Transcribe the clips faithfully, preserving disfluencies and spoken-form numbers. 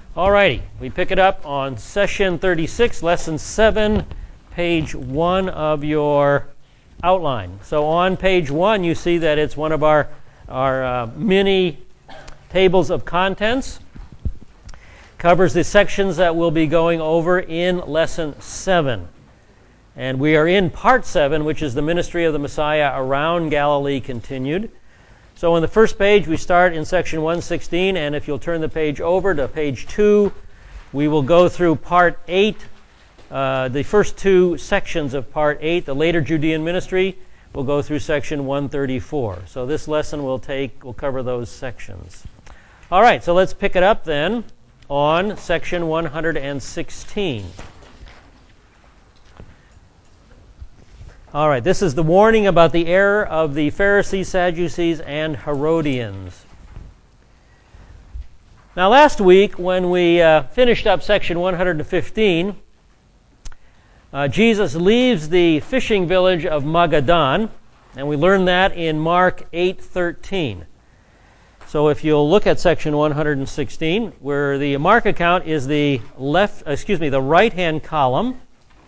Alrighty, we pick it up on session thirty-six, lesson seven, page one of your outline. So on page one, you see that it's one of our, our uh, mini tables of contents. Covers the sections that we'll be going over in lesson seven. And we are in part seven, which is the ministry of the Messiah around Galilee continued. So on the first page, we start in section one sixteen, and if you'll turn the page over to page two, we will go through part eight, uh, the first two sections of part eight, the later Judean ministry. We'll go through section one thirty-four. So this lesson will take, will cover those sections. All right, so let's pick it up then on section one sixteen. All right, this is the warning about the error of the Pharisees, Sadducees, and Herodians. Now, last week, when we uh, finished up section one fifteen, uh, Jesus leaves the fishing village of Magadan, and we learned that in Mark eight thirteen. So if you'll look at section one sixteen, where the Mark account is the left, excuse me, the right-hand column,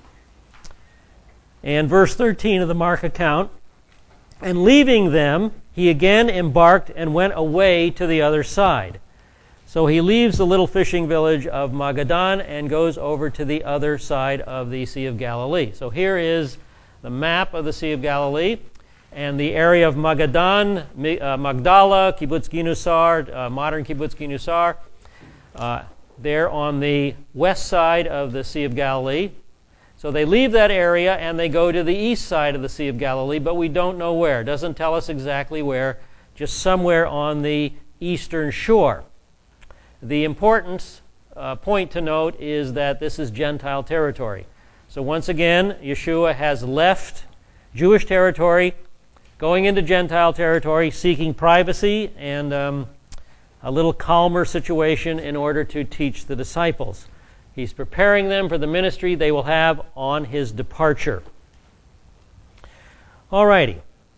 and verse thirteen of the Mark account, and leaving them, he again embarked and went away to the other side. So he leaves the little fishing village of Magadan and goes over to the other side of the Sea of Galilee. So here is the map of the Sea of Galilee, and the area of Magadan, uh, Magdala, Kibbutz Ginusar, uh, modern Kibbutz Ginusar, uh, there on the west side of the Sea of Galilee. So they leave that area and they go to the east side of the Sea of Galilee, but we don't know where. It doesn't tell us exactly where, just somewhere on the eastern shore. The important uh, point to note is that this is Gentile territory. So once again, Yeshua has left Jewish territory, going into Gentile territory, seeking privacy and um, a little calmer situation in order to teach the disciples. He's preparing them for the ministry they will have on his departure. Alrighty.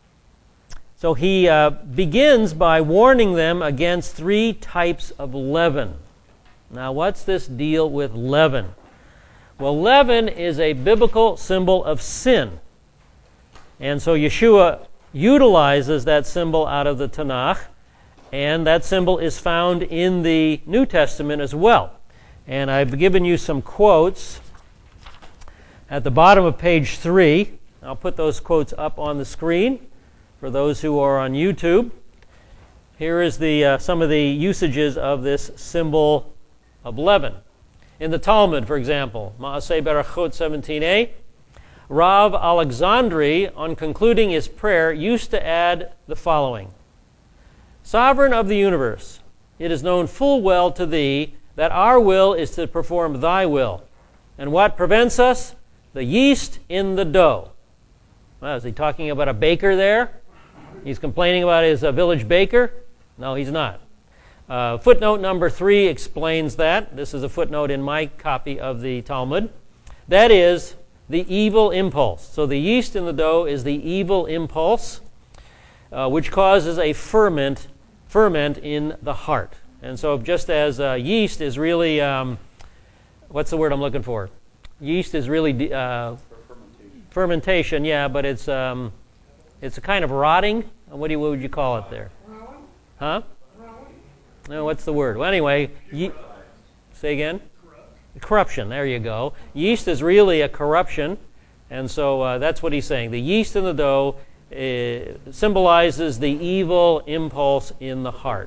So he uh, begins by warning them against three types of leaven. Now, what's this deal with leaven? Well, leaven is a biblical symbol of sin. And so Yeshua utilizes that symbol out of the Tanakh, and that symbol is found in the New Testament as well. And I've given you some quotes at the bottom of page three. I'll put those quotes up on the screen for those who are on YouTube. Here is the uh, some of the usages of this symbol of leaven. In the Talmud, for example, Maaseh Berachot seventeen a, Rav Alexandri, on concluding his prayer, used to add the following: Sovereign of the universe, it is known full well to thee that our will is to perform thy will. And what prevents us? The yeast in the dough. Well, is he talking about a baker there? He's complaining about his uh, village baker? No, he's not. Uh, footnote number three explains that. This is a footnote in my copy of the Talmud. That is the evil impulse. So the yeast in the dough is the evil impulse, uh, which causes a ferment, ferment in the heart. And so just as uh, yeast is really, um, what's the word I'm looking for? Yeast is really uh, fermentation. fermentation, yeah, but it's um, it's a kind of rotting. What do you, what would you call it there? Huh? No, what's the word? Well, anyway, ye- say again? Corruption, there you go. Yeast is really a corruption, and so uh, that's what he's saying. The yeast in the dough uh, symbolizes the evil impulse in the heart.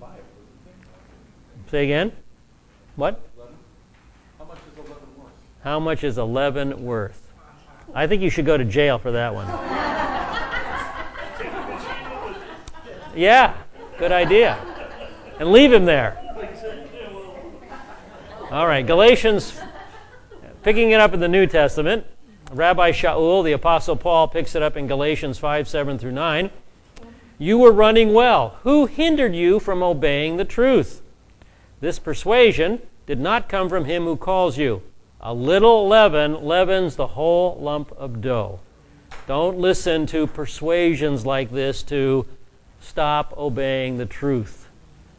Say again? What? How much is a leaven worth? How much is a leaven worth? I think you should go to jail for that one. Yeah, good idea. And leave him there. All right, Galatians, picking it up in the New Testament, Rabbi Shaul, the Apostle Paul, picks it up in Galatians five, seven through nine. You were running well. Who hindered you from obeying the truth? This persuasion did not come from him who calls you. A little leaven leavens the whole lump of dough. Don't listen to persuasions like this to stop obeying the truth.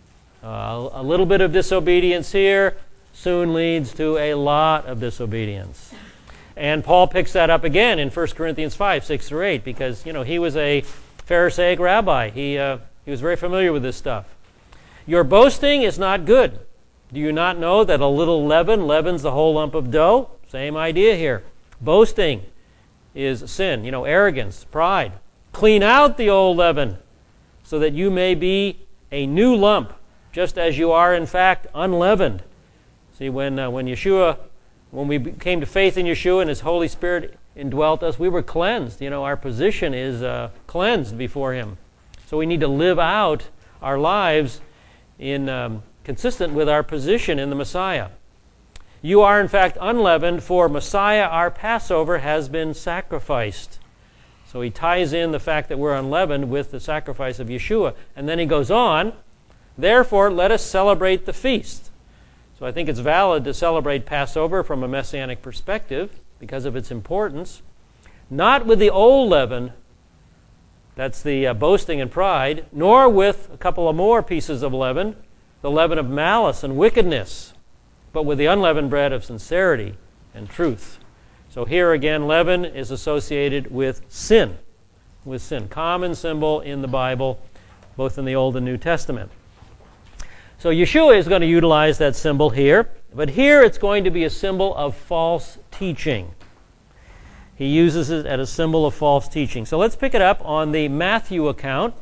Uh, a little bit of disobedience here soon leads to a lot of disobedience. And Paul picks that up again in First Corinthians five, six through eight, because, you know, he was a Pharisaic rabbi. He, uh, he was very familiar with this stuff. Your boasting is not good. Do you not know that a little leaven leavens the whole lump of dough? Same idea here. Boasting is sin, you know, arrogance, pride. Clean out the old leaven so that you may be a new lump, just as you are in fact unleavened. See, when uh, when Yeshua, when we came to faith in Yeshua and His Holy Spirit indwelt us, we were cleansed. You know, our position is uh, cleansed before Him. So we need to live out our lives in um, consistent with our position in the Messiah. You are in fact unleavened, for Messiah, our Passover, has been sacrificed. So he ties in the fact that we're unleavened with the sacrifice of Yeshua. And then he goes on, therefore let us celebrate the feast. So I think it's valid to celebrate Passover from a messianic perspective because of its importance. Not with the old leaven, that's the uh, boasting and pride, nor with a couple of more pieces of leaven, the leaven of malice and wickedness, but with the unleavened bread of sincerity and truth. So here again, leaven is associated with sin, with sin. Common symbol in the Bible, both in the Old and New Testament. So Yeshua is going to utilize that symbol here, but here it's going to be a symbol of false teaching. He uses it as a symbol of false teaching. So let's pick it up on the Matthew account.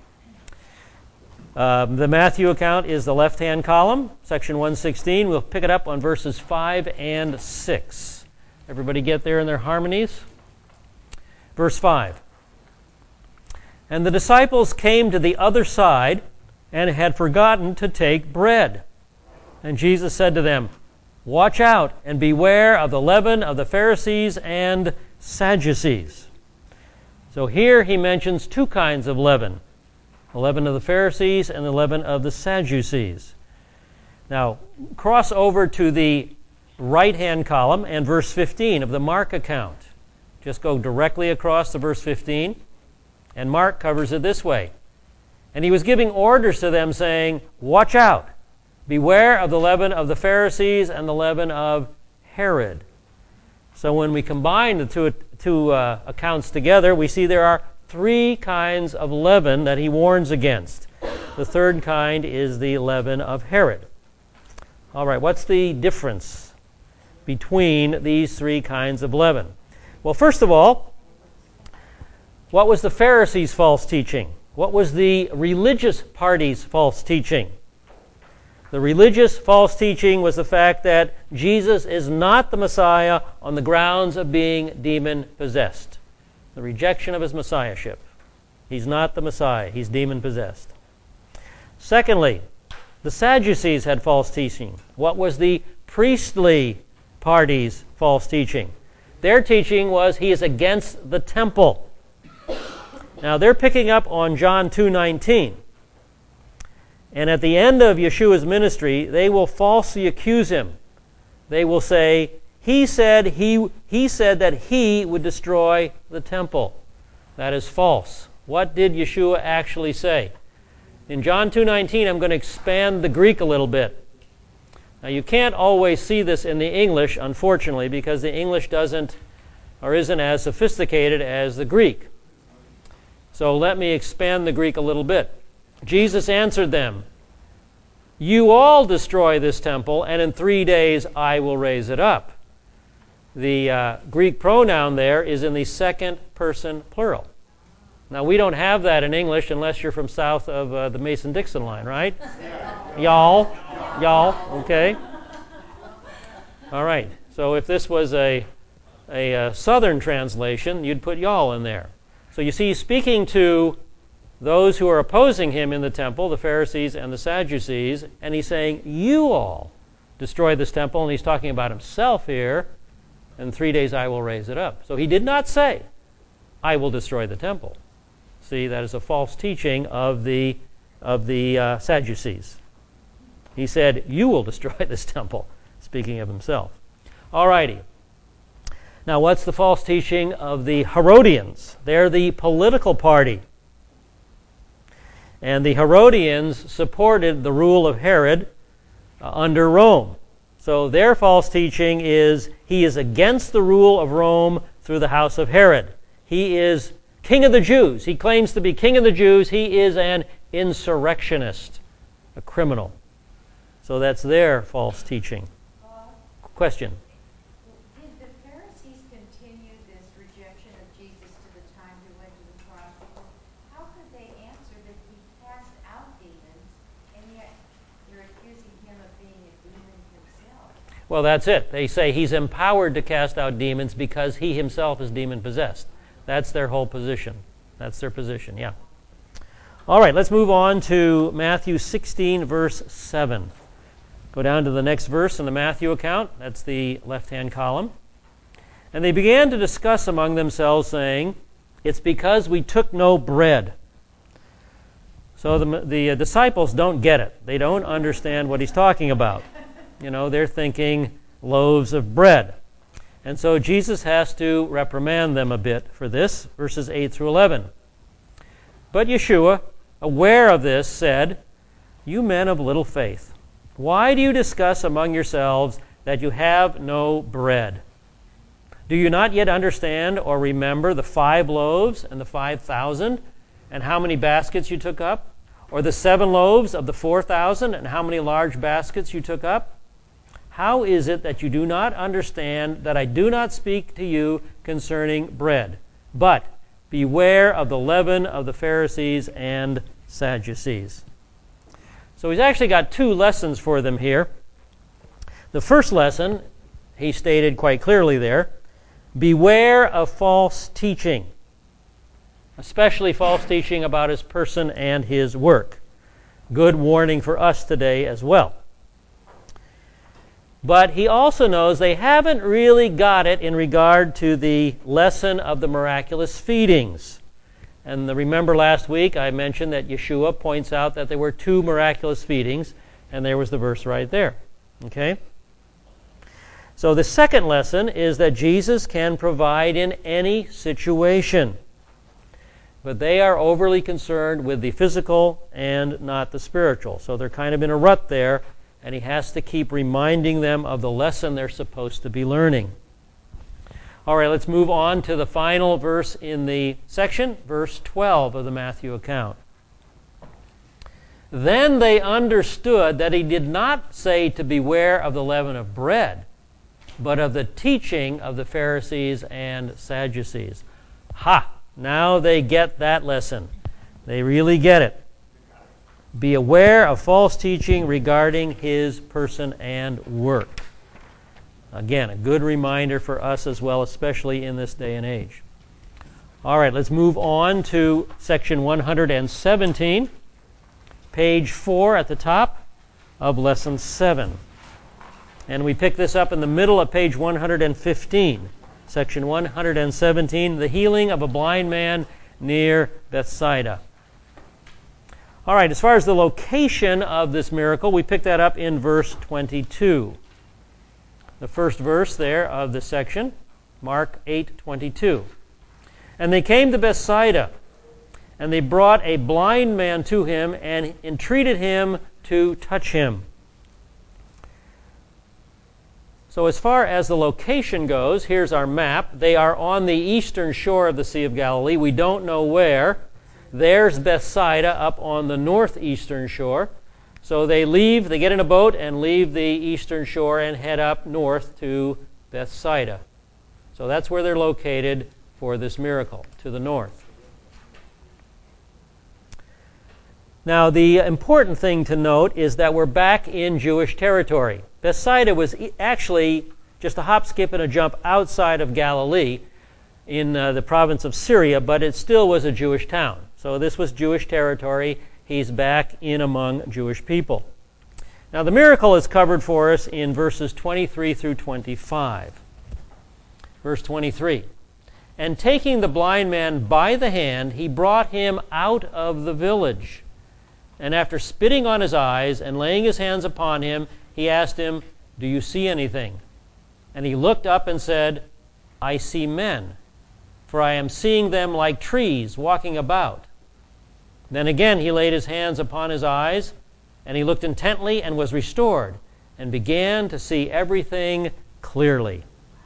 Uh, the Matthew account is the left-hand column, section one sixteen. We'll pick it up on verses five and six. Everybody get there in their harmonies? Verse five. And the disciples came to the other side and had forgotten to take bread. And Jesus said to them, watch out and beware of the leaven of the Pharisees and Sadducees. So here he mentions two kinds of leaven. The leaven of the Pharisees and the leaven of the Sadducees. Now, cross over to the right-hand column and verse fifteen of the Mark account. Just go directly across to verse fifteen, and Mark covers it this way. And he was giving orders to them, saying, watch out, beware of the leaven of the Pharisees and the leaven of Herod. So when we combine the two, two uh, accounts together, we see there are three kinds of leaven that he warns against. The third kind is the leaven of Herod. All right, what's the difference between these three kinds of leaven? Well, first of all, what was the Pharisees' false teaching? What was the religious party's false teaching? The religious false teaching was the fact that Jesus is not the Messiah on the grounds of being demon-possessed. The rejection of his messiahship. He's not the Messiah. He's demon-possessed. Secondly, the Sadducees had false teaching. What was the priestly party's false teaching? Their teaching was he is against the temple. Now they're picking up on John two nineteen. And at the end of Yeshua's ministry, they will falsely accuse him. They will say, he said he he said that he would destroy the temple. That is false. What did Yeshua actually say? In John two nineteen, I'm going to expand the Greek a little bit. Now you can't always see this in the English, unfortunately, because the English doesn't or isn't as sophisticated as the Greek. So let me expand the Greek a little bit. Jesus answered them, you all destroy this temple, and in three days I will raise it up. The uh, Greek pronoun there is in the second person plural. Now, we don't have that in English unless you're from south of uh, the Mason-Dixon line, right? Y'all. Y'all. Okay. All right. So if this was a, a, a southern translation, you'd put y'all in there. So you see, he's speaking to those who are opposing him in the temple, the Pharisees and the Sadducees, and he's saying, you all destroy this temple, and he's talking about himself here. In three days I will raise it up. So he did not say, I will destroy the temple. See, that is a false teaching of the, of the uh, Sadducees. He said, you will destroy this temple, speaking of himself. All righty. Now, what's the false teaching of the Herodians? They're the political party. And the Herodians supported the rule of Herod uh, under Rome. So their false teaching is he is against the rule of Rome through the house of Herod. He is king of the Jews. He claims to be king of the Jews. He is an insurrectionist, a criminal. So that's their false teaching. Uh, Question? Did the Pharisees continue this rejection of Jesus to the time he went to the cross? Because how could they answer that he cast out demons, and yet they're accusing him of being a demon himself? Well, that's it. They say he's empowered to cast out demons because he himself is demon-possessed. That's their whole position. That's their position, yeah. All right, let's move on to Matthew sixteen, verse seven. Go down to the next verse in the Matthew account. That's the left-hand column. And they began to discuss among themselves, saying, "It's because we took no bread." So the, the uh, disciples don't get it. They don't understand what he's talking about. You know, they're thinking loaves of bread. And so Jesus has to reprimand them a bit for this, verses eight through eleven. But Yeshua, aware of this, said, "You men of little faith, why do you discuss among yourselves that you have no bread? Do you not yet understand or remember the five loaves and the five thousand, and how many baskets you took up? Or the seven loaves of the four thousand, and how many large baskets you took up? How is it that you do not understand that I do not speak to you concerning bread? But beware of the leaven of the Pharisees and Sadducees." So he's actually got two lessons for them here. The first lesson, he stated quite clearly there, beware of false teaching, especially false teaching about his person and his work. Good warning for us today as well. But he also knows they haven't really got it in regard to the lesson of the miraculous feedings. And the, remember last week I mentioned that Yeshua points out that there were two miraculous feedings, and there was the verse right there. Okay? So the second lesson is that Jesus can provide in any situation. But they are overly concerned with the physical and not the spiritual. So they're kind of in a rut there, and he has to keep reminding them of the lesson they're supposed to be learning. All right, let's move on to the final verse in the section, verse twelve of the Matthew account. Then they understood that he did not say to beware of the leaven of bread, but of the teaching of the Pharisees and Sadducees. Ha! Now they get that lesson. They really get it. Be aware of false teaching regarding his person and work. Again, a good reminder for us as well, especially in this day and age. All right, let's move on to section one hundred seventeen, page four at the top of lesson seven. And we pick this up in the middle of page one hundred fifteen, section one hundred seventeen, the healing of a blind man near Bethsaida. All right, as far as the location of this miracle, we pick that up in verse twenty-two. The first verse there of the section, Mark eight twenty-two. And they came to Bethsaida, and they brought a blind man to him and entreated him to touch him. So as far as the location goes, here's our map. They are on the eastern shore of the Sea of Galilee. We don't know where. There's Bethsaida up on the northeastern shore. So they leave, they get in a boat and leave the eastern shore and head up north to Bethsaida. So that's where they're located for this miracle, to the north. Now, the important thing to note is that we're back in Jewish territory. Bethsaida was actually just a hop, skip, and a jump outside of Galilee in uh, the province of Syria, but it still was a Jewish town. So this was Jewish territory. He's back in among Jewish people. Now, the miracle is covered for us in verses twenty-three through twenty-five. Verse twenty-three. And taking the blind man by the hand, he brought him out of the village. And after spitting on his eyes and laying his hands upon him, he asked him, "Do you see anything?" And he looked up and said, "I see men, for I am seeing them like trees walking about." Then again he laid his hands upon his eyes, and he looked intently and was restored, and began to see everything clearly.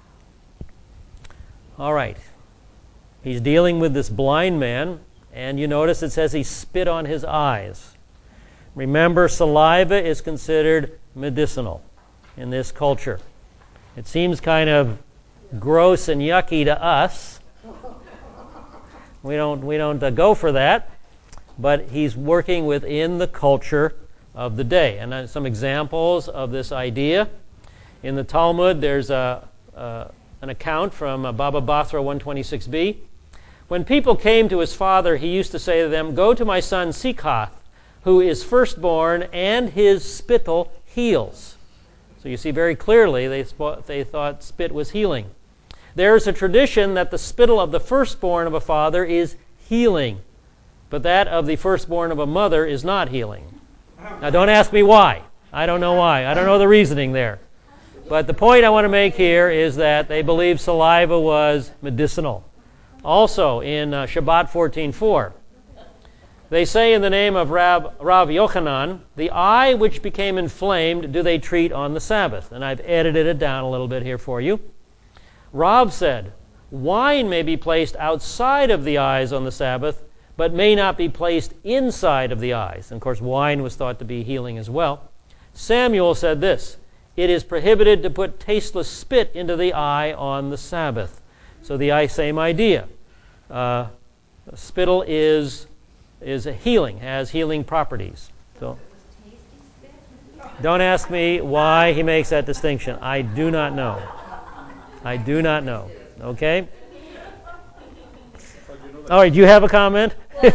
All right. He's dealing with this blind man, and you notice it says he spit on his eyes. Remember, saliva is considered medicinal in this culture. It seems kind of gross and yucky to us. We don't we don't uh, go for that, but he's working within the culture of the day. And uh, some examples of this idea. In the Talmud, there's a, uh, an account from uh, Baba Batra one twenty-six b. When people came to his father, he used to say to them, "Go to my son Sikhath, who is firstborn, and his spittle heals." So you see very clearly they, sp- they thought spit was healing. There is a tradition that the spittle of the firstborn of a father is healing, but that of the firstborn of a mother is not healing. Now don't ask me why. I don't know why. I don't know the reasoning there. But the point I want to make here is that they believed saliva was medicinal. Also in uh, Shabbat fourteen four, they say in the name of Rab, Rav Yochanan, the eye which became inflamed do they treat on the Sabbath. And I've edited it down a little bit here for you. Rav said, wine may be placed outside of the eyes on the Sabbath, but may not be placed inside of the eyes. And of course, wine was thought to be healing as well. Samuel said this, it is prohibited to put tasteless spit into the eye on the Sabbath. So the same idea. Uh, spittle is is a healing, has healing properties. So don't ask me why he makes that distinction. I do not know. I do not know. Okay? All right, do you have a comment? I'll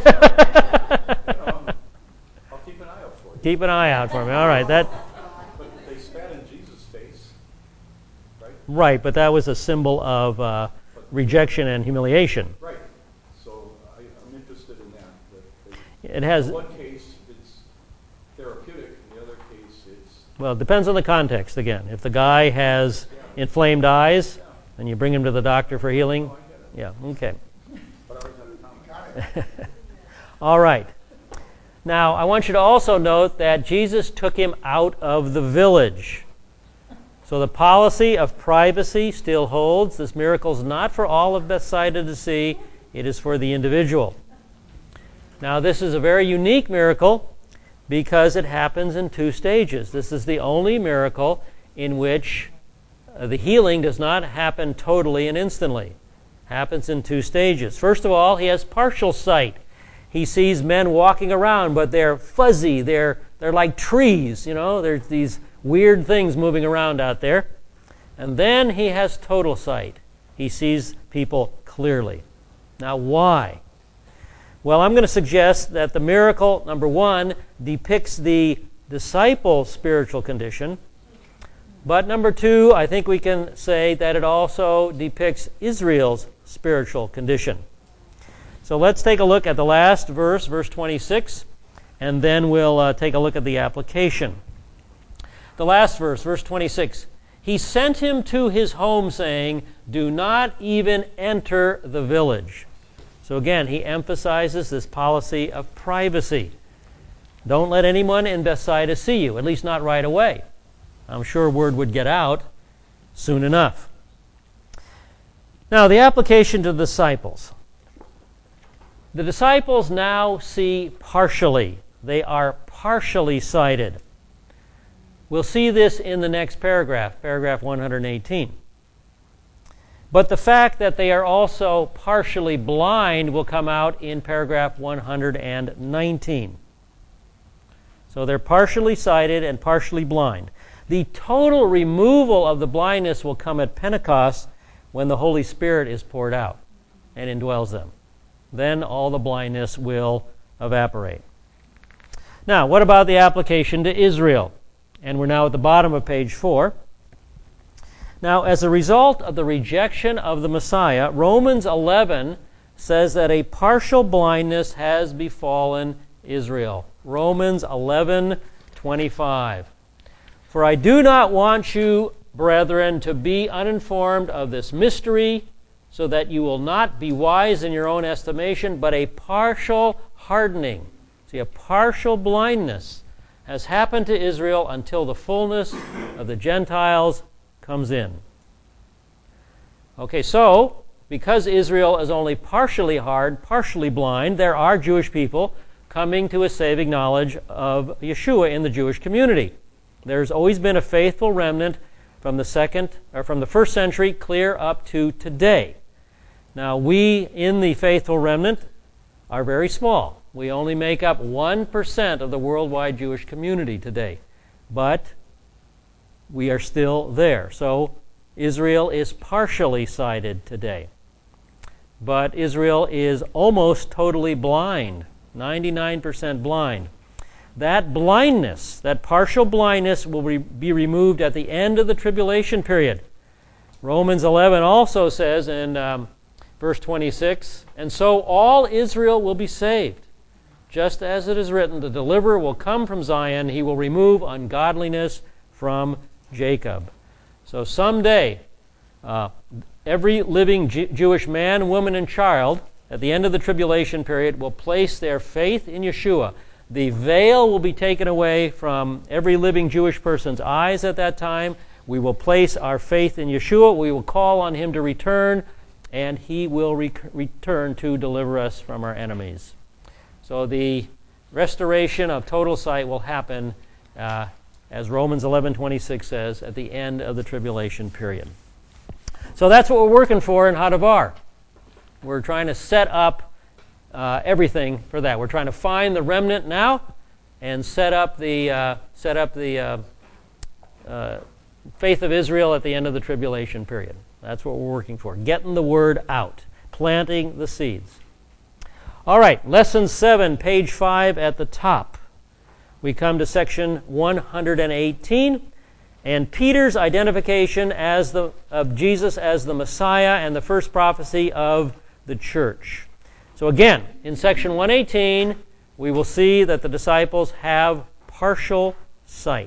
keep an eye out for you. Keep an eye out for me. All right, that. But they spat in Jesus' face, right? Right, but that was a symbol of uh, rejection and humiliation. Right. So I, I'm interested in that. that they, It has. In one case, it's therapeutic. In the other case, it's. Well, it depends on the context. Again, if the guy has inflamed eyes, and you bring him to the doctor for healing. Oh, I get it. Yeah. Okay. But I always have a comment. All right. Now, I want you to also note that Jesus took him out of the village. So the policy of privacy still holds. This miracle is not for all of Bethsaida to see. It is for the individual. Now, this is a very unique miracle because it happens in two stages. This is the only miracle in which uh, the healing does not happen totally and instantly. It happens in two stages. First of all, he has partial sight. He sees men walking around, but they're fuzzy. They're they're like trees, you know. There's these weird things moving around out there. And then he has total sight. He sees people clearly. Now, why? Well, I'm going to suggest that the miracle, number one, depicts the disciple's spiritual condition. But number two, I think we can say that it also depicts Israel's spiritual condition. So let's take a look at the last verse, verse twenty-six, and then we'll uh, take a look at the application. The last verse, verse twenty-six. He sent him to his home, saying, do not even enter the village. So again, he emphasizes this policy of privacy. Don't let anyone in Bethsaida see you, at least not right away. I'm sure word would get out soon enough. Now, the application to the disciples. The disciples now see partially. They are partially sighted. We'll see this in the next paragraph, paragraph one hundred eighteen. But the fact that they are also partially blind will come out in paragraph one hundred nineteen. So they're partially sighted and partially blind. The total removal of the blindness will come at Pentecost when the Holy Spirit is poured out and indwells them. Then all the blindness will evaporate. Now, what about the application to Israel? And we're now at the bottom of page four. Now, as a result of the rejection of the Messiah, Romans eleven says that a partial blindness has befallen Israel. Romans eleven twenty-five. For I do not want you, brethren, to be uninformed of this mystery, so that you will not be wise in your own estimation, but a partial hardening See, a partial blindness has happened to Israel until the fullness of the Gentiles comes in. Okay, so because Israel is only partially hard, partially blind, there are Jewish people coming to a saving knowledge of Yeshua in the Jewish community. There's always been a faithful remnant from the second or from the first century clear up to today. Now, we in the faithful remnant are very small. We only make up one percent of the worldwide Jewish community today. But we are still there. So Israel is partially sighted today. But Israel is almost totally blind, ninety-nine percent blind. That blindness, that partial blindness, will re- be removed at the end of the tribulation period. Romans eleven also says in um, verse twenty-six, "And so all Israel will be saved. Just as it is written, the deliverer will come from Zion, he will remove ungodliness from Jacob." So someday, uh, every living J- Jewish man, woman, and child at the end of the tribulation period will place their faith in Yeshua. The veil will be taken away from every living Jewish person's eyes at that time. We will place our faith in Yeshua. We will call on him to return, and he will re- return to deliver us from our enemies. So the restoration of total sight will happen, uh, as Romans eleven twenty-six says, at the end of the tribulation period. So that's what we're working for in Hadavar. We're trying to set up uh, everything for that. We're trying to find the remnant now and set up the uh, set up the uh, uh, faith of Israel at the end of the tribulation period. That's what we're working for. Getting the word out, planting the seeds. All right, lesson seven, page five at the top. We come to section one hundred eighteen, and Peter's identification as the of Jesus as the Messiah and the first prophecy of the church. So again, in section one eighteen, we will see that the disciples have partial sight.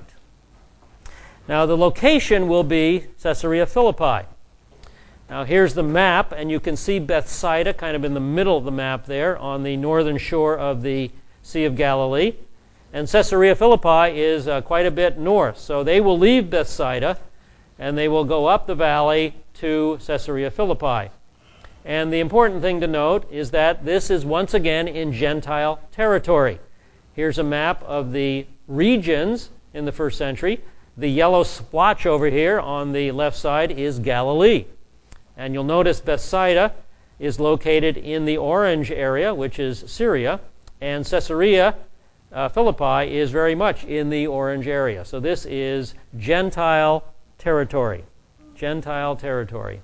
Now, the location will be Caesarea Philippi. Now, here's the map, and you can see Bethsaida kind of in the middle of the map there on the northern shore of the Sea of Galilee. And Caesarea Philippi is uh, quite a bit north. So they will leave Bethsaida, and they will go up the valley to Caesarea Philippi. And the important thing to note is that this is once again in Gentile territory. Here's a map of the regions in the first century. The yellow splotch over here on the left side is Galilee. And you'll notice Bethsaida is located in the orange area, which is Syria, and Caesarea uh, Philippi is very much in the orange area. So this is Gentile territory. Gentile territory.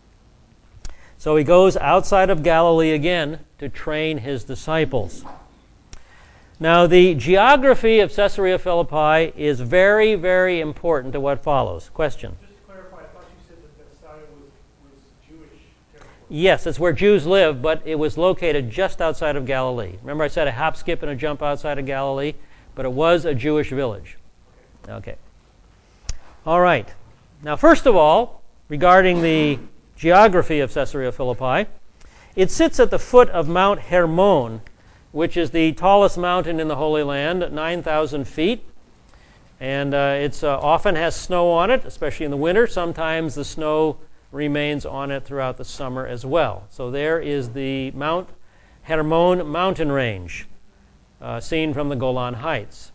So he goes outside of Galilee again to train his disciples. Now, the geography of Caesarea Philippi is very, very important to what follows. Question? Just to clarify, I thought you said that Bethsaida was, was Jewish territory. Yes, it's where Jews live, but it was located just outside of Galilee. Remember I said a hop, skip, and a jump outside of Galilee? But it was a Jewish village. Okay. All right. Now, first of all, regarding the geography of Caesarea Philippi, it sits at the foot of Mount Hermon, which is the tallest mountain in the Holy Land, nine thousand feet. And uh, it uh, often has snow on it, especially in the winter. Sometimes the snow remains on it throughout the summer as well. So there is the Mount Hermon mountain range, uh, seen from the Golan Heights.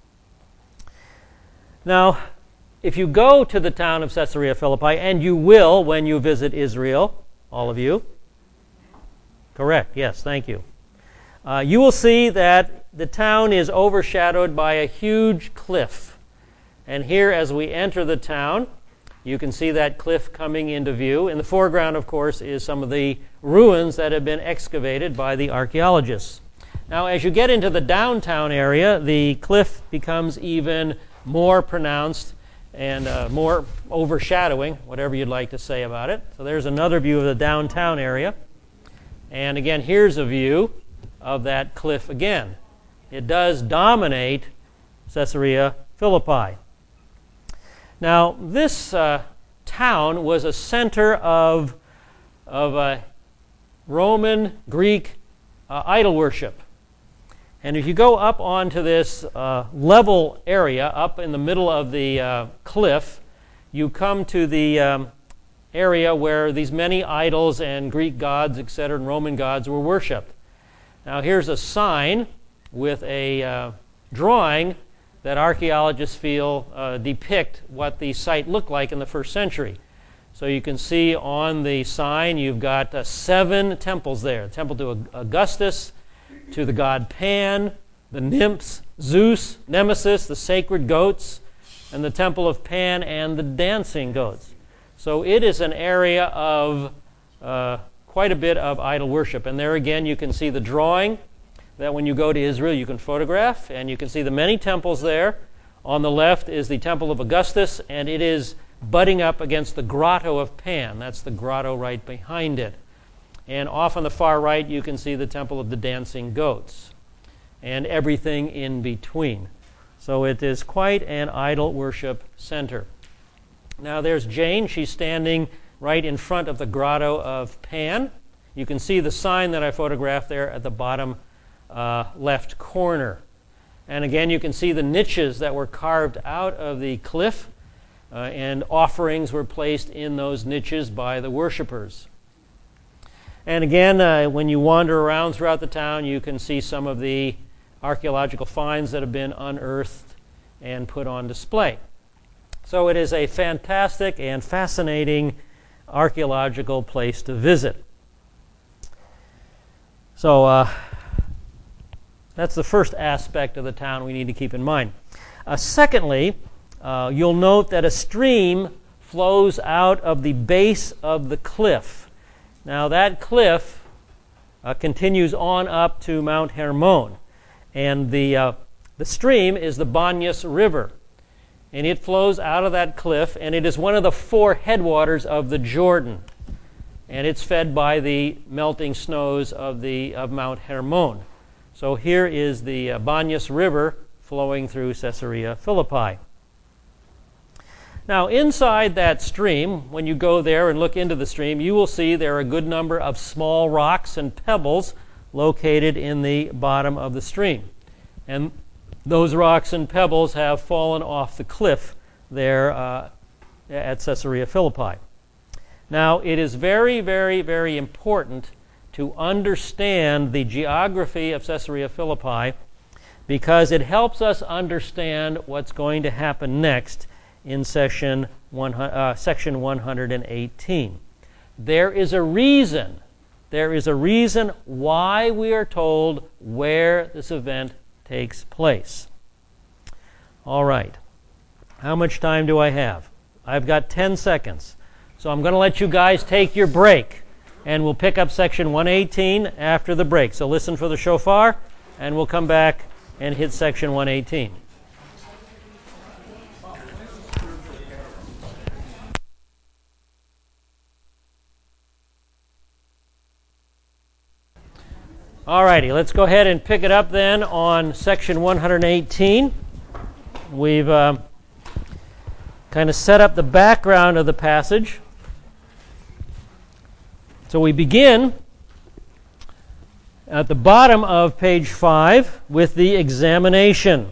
Now, if you go to the town of Caesarea Philippi, and you will when you visit Israel, all of you, correct, yes, thank you. Uh, you will see that the town is overshadowed by a huge cliff. And here, as we enter the town, you can see that cliff coming into view. In the foreground, of course, is some of the ruins that have been excavated by the archaeologists. Now, as you get into the downtown area, the cliff becomes even more pronounced and uh, more overshadowing, whatever you'd like to say about it. So there's another view of the downtown area. And again, here's a view of that cliff again. It does dominate Caesarea Philippi. Now, this uh, town was a center of, of uh, Roman, Greek uh, idol worship. And if you go up onto this uh, level area, up in the middle of the uh, cliff, you come to the um, area where these many idols and Greek gods, et cetera, and Roman gods were worshipped. Now here's a sign with a uh, drawing that archaeologists feel uh, depict what the site looked like in the first century. So you can see on the sign you've got uh, seven temples there. The temple to Augustus, to the god Pan, the nymphs, Zeus, Nemesis, the sacred goats, and the temple of Pan and the dancing goats. So it is an area of uh, quite a bit of idol worship. And there again you can see the drawing that when you go to Israel you can photograph, and you can see the many temples there. On the left is the temple of Augustus, and it is butting up against the grotto of Pan. That's the grotto right behind it. And off on the far right you can see the temple of the dancing goats and everything in between. So it is quite an idol worship center. Now there's Jane. She's standing right in front of the grotto of Pan. You can see the sign that I photographed there at the bottom uh, left corner. And again, you can see the niches that were carved out of the cliff, uh, and offerings were placed in those niches by the worshipers. And again, uh, when you wander around throughout the town, you can see some of the archaeological finds that have been unearthed and put on display. So it is a fantastic and fascinating archaeological place to visit. So uh, that's the first aspect of the town we need to keep in mind. Uh, secondly, uh, you'll note that a stream flows out of the base of the cliff. Now that cliff uh, continues on up to Mount Hermon, and the uh, the stream is the Banyas River, and it flows out of that cliff, and it is one of the four headwaters of the Jordan, and it's fed by the melting snows of the of Mount Hermon. So here is the uh, Banyas River flowing through Caesarea Philippi. Now, inside that stream, when you go there and look into the stream, you will see there are a good number of small rocks and pebbles located in the bottom of the stream. And those rocks and pebbles have fallen off the cliff there uh, at Caesarea Philippi. Now, it is very, very, very important to understand the geography of Caesarea Philippi, because it helps us understand what's going to happen next in section one, uh, section one hundred eighteen. There is a reason, there is a reason why we are told where this event takes place. All right. How much time do I have? I've got ten seconds. So I'm going to let you guys take your break, and we'll pick up section one eighteen after the break. So listen for the shofar, and we'll come back and hit section one eighteen. All righty, let's go ahead and pick it up then on section one hundred eighteen. We've uh, kind of set up the background of the passage. So we begin at the bottom of page five with the examination.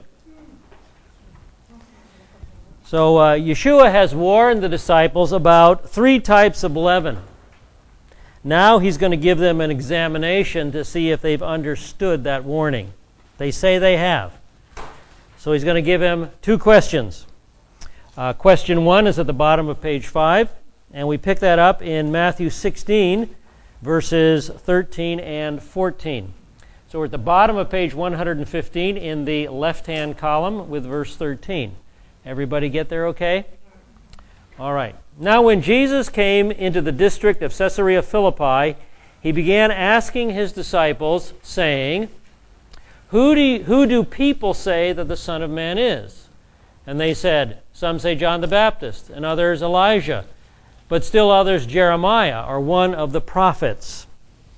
So uh, Yeshua has warned the disciples about three types of leaven. Now he's going to give them an examination to see if they've understood that warning. They say they have. So he's going to give them two questions. Uh, question one is at the bottom of page five, and we pick that up in Matthew sixteen, verses thirteen and fourteen. So we're at the bottom of page one hundred fifteen in the left-hand column with verse thirteen. Everybody get there okay? All right. Now when Jesus came into the district of Caesarea Philippi, he began asking his disciples, saying, Who do, you, who do people say that the Son of Man is? And they said, Some say John the Baptist, and others Elijah, but still others Jeremiah, or one of the prophets.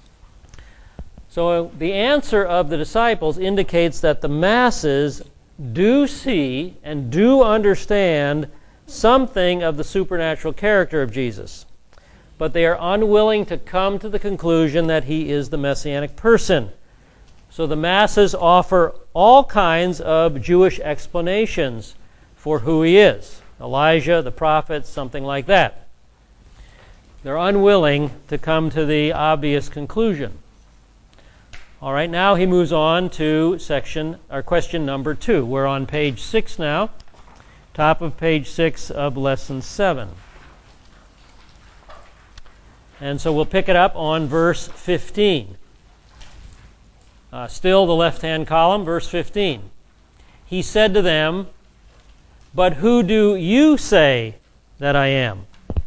So the answer of the disciples indicates that the masses do see and do understand something of the supernatural character of Jesus, but they are unwilling to come to the conclusion that he is the messianic person. So the masses offer all kinds of Jewish explanations for who he is. Elijah, the prophets, something like that. They're unwilling to come to the obvious conclusion. All right, now he moves on to section or question number two. We're on page six now, top of page six of lesson seven. And so we'll pick it up on verse fifteen. Uh, still the left-hand column, verse fifteen. He said to them, "But who do you say that I am?"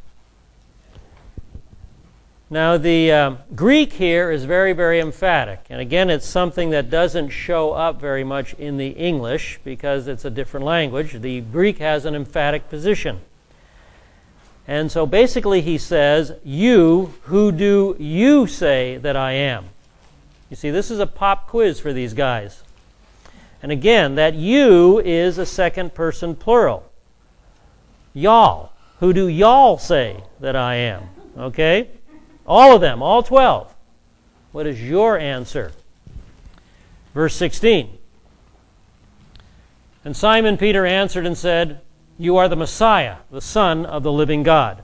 Now the uh, Greek here is very, very emphatic. And again, it's something that doesn't show up very much in the English because it's a different language. The Greek has an emphatic position. And so basically he says, "You, who do you say that I am?" You see, this is a pop quiz for these guys. And again, that you is a second person plural. Y'all. Who do y'all say that I am? Okay? All of them, all twelve. What is your answer? Verse sixteen. And Simon Peter answered and said, "You are the Messiah, the Son of the living God."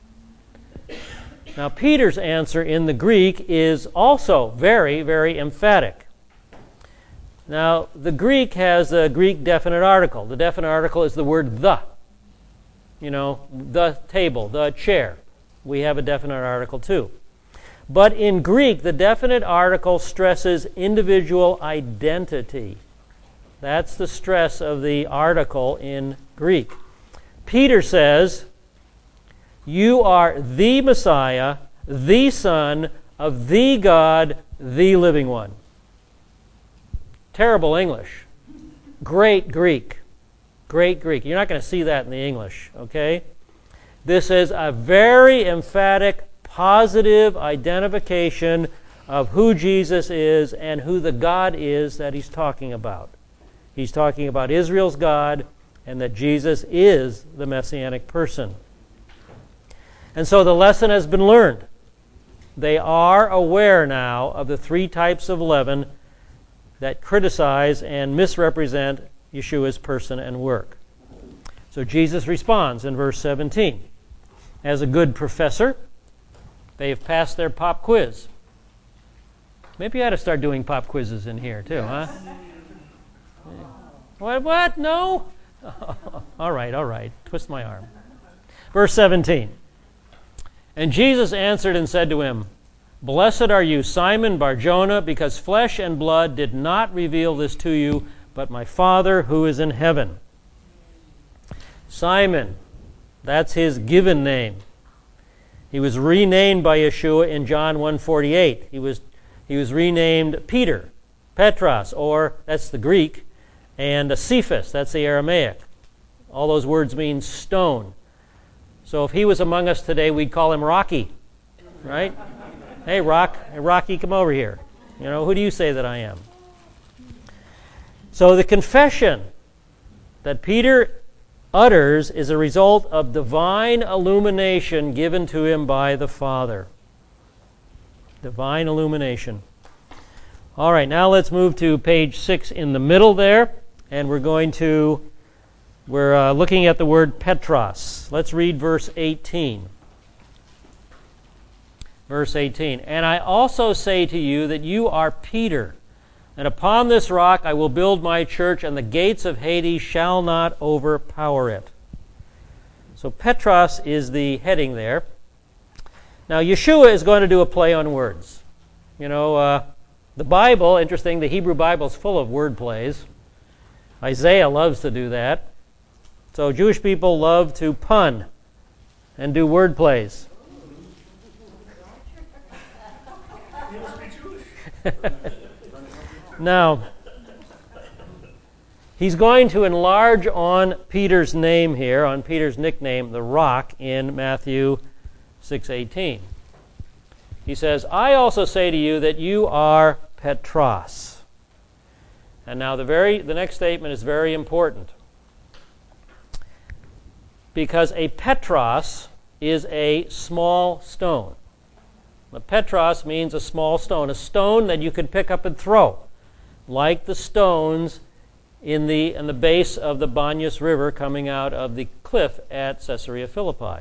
Now, Peter's answer in the Greek is also very, very emphatic. Now, the Greek has a Greek definite article. The definite article is the word the. You know, the table, the chair. We have a definite article too. But in Greek, the definite article stresses individual identity. That's the stress of the article in Greek. Peter says, "You are the Messiah, the Son of the God, the living one." Terrible English. Great Greek. Great Greek. You're not going to see that in the English, okay? This is a very emphatic, positive identification of who Jesus is and who the God is that he's talking about. He's talking about Israel's God and that Jesus is the Messianic person. And so the lesson has been learned. They are aware now of the three types of leaven that criticize and misrepresent Yeshua's person and work. So Jesus responds in verse seventeen. As a good professor, they have passed their pop quiz. Maybe I ought to start doing pop quizzes in here too, huh? What? What? No? all right, all right. Twist my arm. Verse seventeen. And Jesus answered and said to him, "Blessed are you, Simon Bar-Jonah, because flesh and blood did not reveal this to you, but my Father who is in heaven." Simon, that's his given name. He was renamed by Yeshua in John one forty-eight. He was, he was renamed Peter, Petros, or that's the Greek, and Cephas, that's the Aramaic. All those words mean stone. So if he was among us today, we'd call him Rocky, right? Hey, Rock, hey, Rocky, come over here. You know, who do you say that I am? So the confession that Peter utters is a result of divine illumination given to him by the Father. Divine illumination. All right, now let's move to page six in the middle there, and we're going to, we're uh, looking at the word Petros. Let's read verse eighteen. Verse eighteen. And I also say to you that you are Peter, and upon this rock I will build my church, and the gates of Hades shall not overpower it. So Petros is the heading there. Now Yeshua is going to do a play on words. You know, uh, the Bible, interesting, the Hebrew Bible is full of word plays. Isaiah loves to do that. So Jewish people love to pun and do word plays. Now, he's going to enlarge on Peter's name here, on Peter's nickname, the rock, in Matthew six eighteen. He says, "I also say to you that you are Petros." And now the very the next statement is very important, because a Petros is a small stone. A Petros means a small stone, a stone that you can pick up and throw. like the stones in the, in the base of the Banyas River coming out of the cliff at Caesarea Philippi.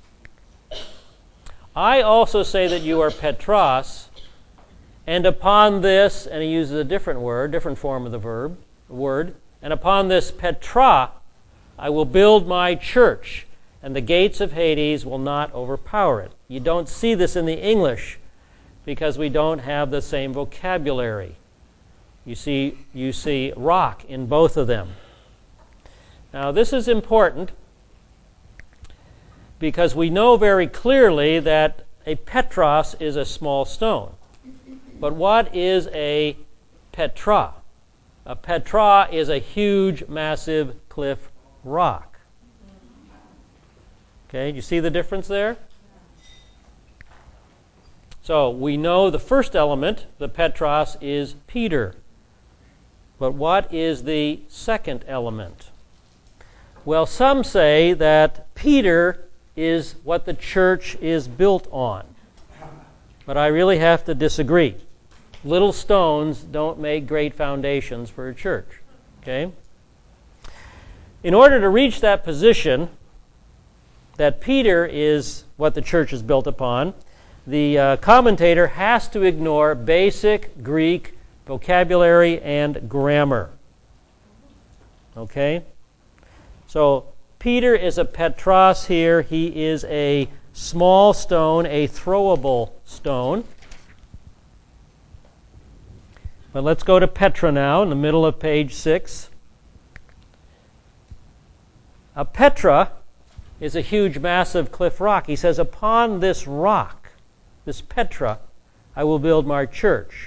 I also say that you are Petros, and upon this, and he uses a different word, different form of the verb, word, and upon this Petra, I will build my church, and the gates of Hades will not overpower it. You don't see this in the English because we don't have the same vocabulary. You see, you see rock in both of them. Now, this is important because we know very clearly that a Petros is a small stone. But what is a Petra? A Petra is a huge, massive cliff rock. Okay, do you see the difference there? So we know the first element, the Petros, is Peter. But what is the second element? Well, some say that Peter is what the church is built on. But I really have to disagree. Little stones don't make great foundations for a church. Okay? In order to reach that position, that Peter is what the church is built upon, the uh, commentator has to ignore basic Greek vocabulary and grammar. Okay? So Peter is a Petros here. He is a small stone, a throwable stone. But let's go to Petra now, in the middle of page six. A Petra is a huge, massive cliff rock. He says, upon this rock, this Petra, I will build my church.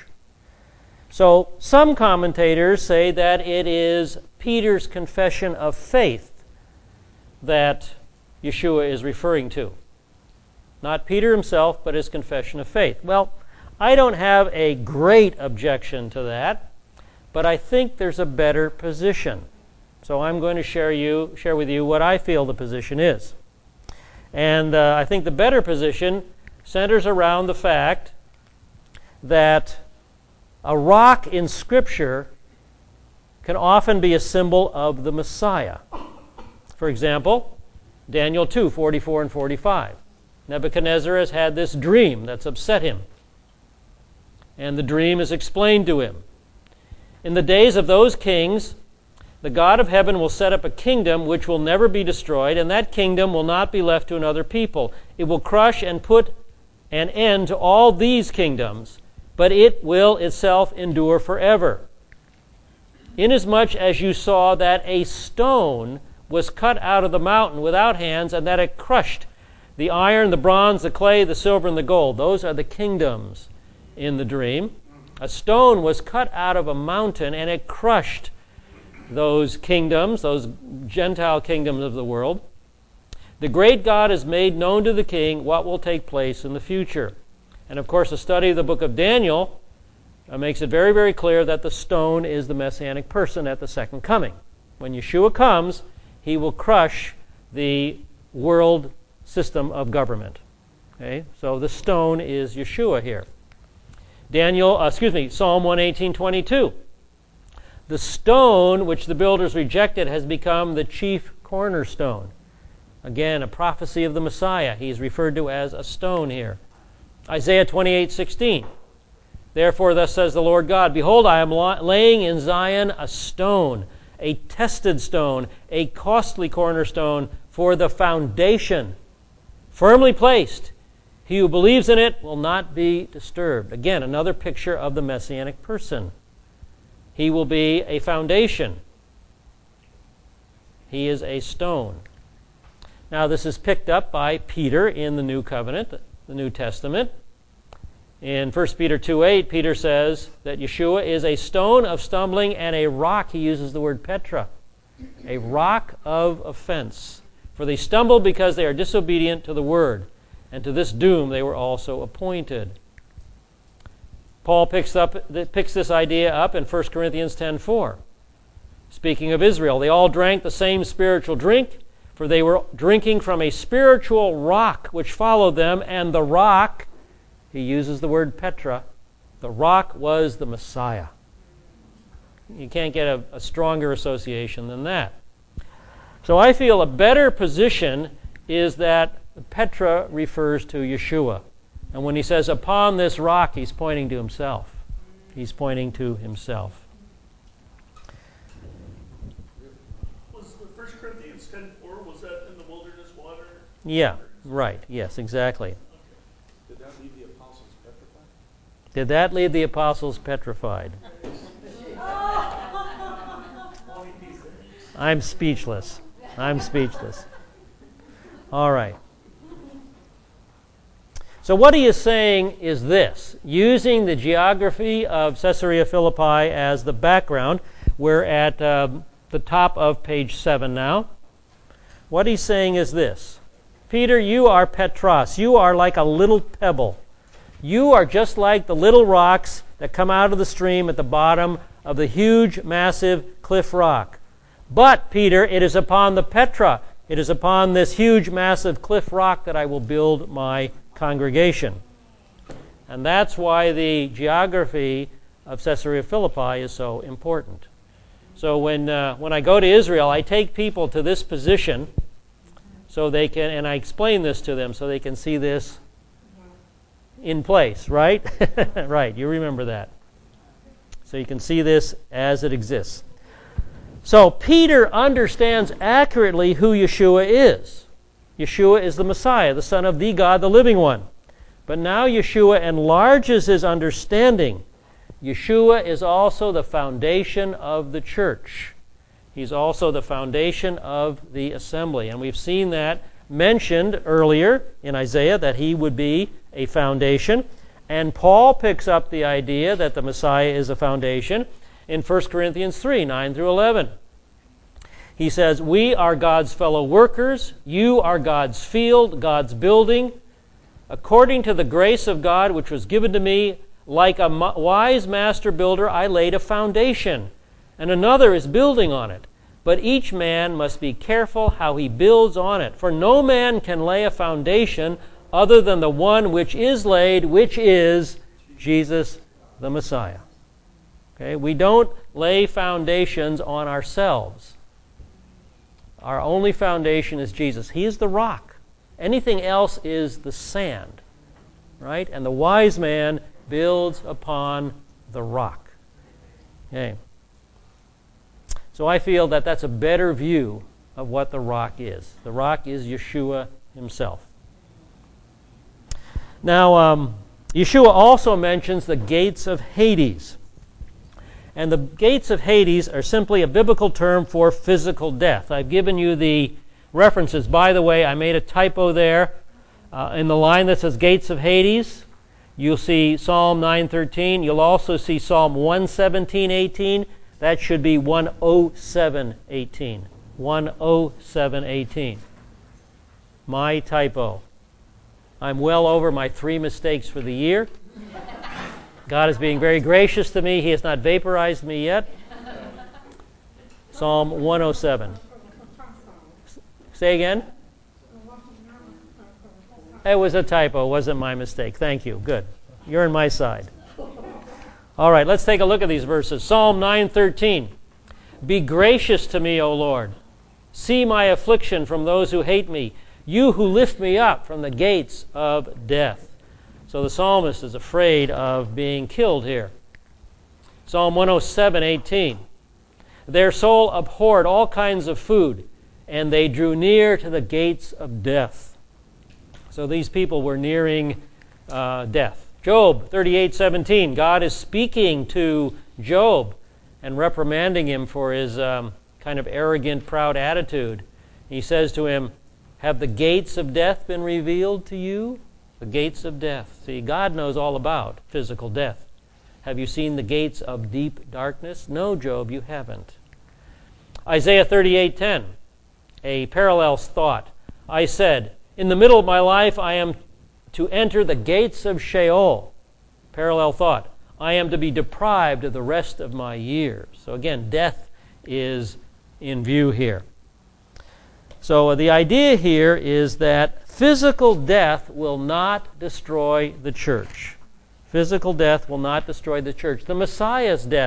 So some commentators say that it is Peter's confession of faith that Yeshua is referring to. Not Peter himself, but his confession of faith. Well, I don't have a great objection to that, but I think there's a better position. So I'm going to share you share with you what I feel the position is. And uh, I think the better position centers around the fact that a rock in Scripture can often be a symbol of the Messiah. For example, Daniel two, forty-four and forty-five. Nebuchadnezzar has had this dream that's upset him. And the dream is explained to him. In the days of those kings, the God of heaven will set up a kingdom which will never be destroyed, and that kingdom will not be left to another people. It will crush and put an end to all these kingdoms, but it will itself endure forever. Inasmuch as you saw that a stone was cut out of the mountain without hands, and that it crushed the iron, the bronze, the clay, the silver, and the gold. Those are the kingdoms in the dream. A stone was cut out of a mountain, and it crushed those kingdoms, those Gentile kingdoms of the world. The great God has made known to the king what will take place in the future. And of course, a study of the book of Daniel uh, makes it very, very clear that the stone is the messianic person at the second coming. When Yeshua comes, he will crush the world system of government. Okay? So the stone is Yeshua here. Daniel, uh, excuse me, Psalm one eighteen, twenty-two. The stone which the builders rejected has become the chief cornerstone. Again, a prophecy of the Messiah. He is referred to as a stone here. Isaiah twenty-eight, sixteen. Therefore, thus says the Lord God, behold, I am laying in Zion a stone, a tested stone, a costly cornerstone for the foundation, firmly placed. He who believes in it will not be disturbed. Again, another picture of the messianic person. He will be a foundation. He is a stone. Now, this is picked up by Peter in the New Covenant, the New Testament. In First Peter two eight, Peter says that Yeshua is a stone of stumbling and a rock. He uses the word Petra, a rock of offense. For they stumble because they are disobedient to the word, and to this doom they were also appointed. Paul picks up picks this idea up in First Corinthians ten four. Speaking of Israel, they all drank the same spiritual drink, for they were drinking from a spiritual rock which followed them, and the rock, he uses the word Petra, the rock was the Messiah. You can't get a, a stronger association than that. So I feel a better position is that Petra refers to Yeshua. And when he says, upon this rock, he's pointing to himself. He's pointing to himself. Was the First Corinthians ten four, was that in the wilderness water? Yeah, right. Yes, exactly. Okay. Did that leave the apostles petrified? Did that leave the apostles petrified? I'm speechless. I'm speechless. All right. So what he is saying is this. Using the geography of Caesarea Philippi as the background, we're at uh, the top of page seven now. What he's saying is this. Peter, you are Petros. You are like a little pebble. You are just like the little rocks that come out of the stream at the bottom of the huge, massive cliff rock. But, Peter, it is upon the Petra, it is upon this huge, massive cliff rock that I will build my congregation. And that's why the geography of Caesarea Philippi is so important. So when uh, when I go to Israel, I take people to this position so they can, and I explain this to them so they can see this in place, right? Right, you remember that. So you can see this as it exists. So Peter understands accurately who Yeshua is. Yeshua is the Messiah, the Son of the God, the living one. But now Yeshua enlarges his understanding. Yeshua is also the foundation of the church. He's also the foundation of the assembly. And we've seen that mentioned earlier in Isaiah, that he would be a foundation. And Paul picks up the idea that the Messiah is a foundation in First Corinthians three, nine through eleven. He says, we are God's fellow workers. You are God's field, God's building. According to the grace of God which was given to me, like a wise master builder, I laid a foundation, and another is building on it. But each man must be careful how he builds on it. For no man can lay a foundation other than the one which is laid, which is Jesus the Messiah. Okay? We don't lay foundations on ourselves. Our only foundation is Jesus. He is the rock. Anything else is the sand. Right? And the wise man builds upon the rock. Okay. So I feel that that's a better view of what the rock is. The rock is Yeshua himself. Now, um, Yeshua also mentions the gates of Hades. And the gates of Hades are simply a biblical term for physical death. I've given you the references. By the way, I made a typo there. Uh, in the line that says gates of Hades, you'll see Psalm nine thirteen. You'll also see Psalm one seventeen eighteen. That should be one oh seven eighteen. one oh seven eighteen. My typo. I'm well over my three mistakes for the year. God is being very gracious to me. He has not vaporized me yet. Psalm one oh seven. Say again? It was a typo. It wasn't my mistake. Thank you. Good. You're on my side. All right, let's take a look at these verses. Psalm nine thirteen. Be gracious to me, O Lord. See my affliction from those who hate me. You who lift me up from the gates of death. So the psalmist is afraid of being killed here. Psalm one oh seven eighteen. Their soul abhorred all kinds of food, and they drew near to the gates of death. So these people were nearing uh, death. Job thirty-eight seventeen. God is speaking to Job and reprimanding him for his um, kind of arrogant, proud attitude. He says to him, have the gates of death been revealed to you? The gates of death. See, God knows all about physical death. Have you seen the gates of deep darkness? No, Job, you haven't. Isaiah thirty-eight ten. A parallel thought. I said, in the middle of my life I am to enter the gates of Sheol. Parallel thought. I am to be deprived of the rest of my years. So again, death is in view here. So uh, the idea here is that physical death will not destroy the church. Physical death will not destroy the church. The Messiah's death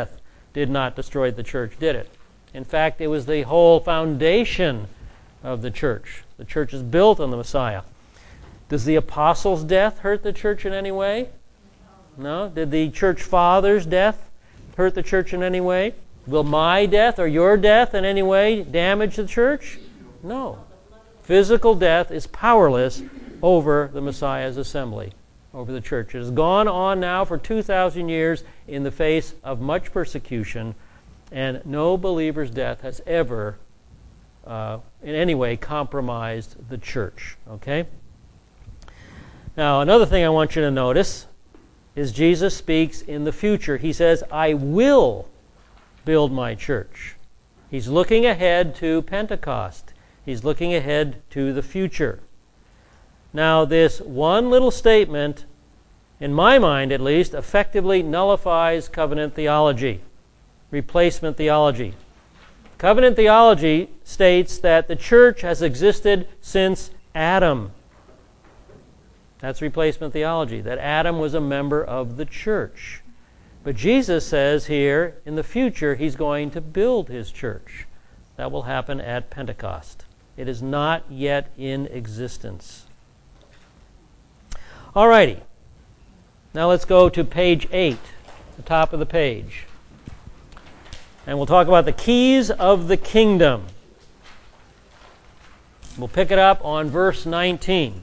did not destroy the church, did it? In fact, it was the whole foundation of the church. The church is built on the Messiah. Does the apostles' death hurt the church in any way? No. Did the church fathers' death hurt the church in any way? Will my death or your death in any way damage the church? No. Physical death is powerless over the Messiah's assembly, over the church. It has gone on now for two thousand years in the face of much persecution, and no believer's death has ever uh, in any way compromised the church. Okay? Now, another thing I want you to notice is Jesus speaks in the future. He says, I will build my church. He's looking ahead to Pentecost. He's looking ahead to the future. Now, this one little statement, in my mind at least, effectively nullifies covenant theology, replacement theology. Covenant theology states that the church has existed since Adam. That's replacement theology, that Adam was a member of the church. But Jesus says here, in the future, he's going to build his church. That will happen at Pentecost. It is not yet in existence. Alrighty. Now let's go to page eight, the top of the page. And we'll talk about the keys of the kingdom. We'll pick it up on verse nineteen.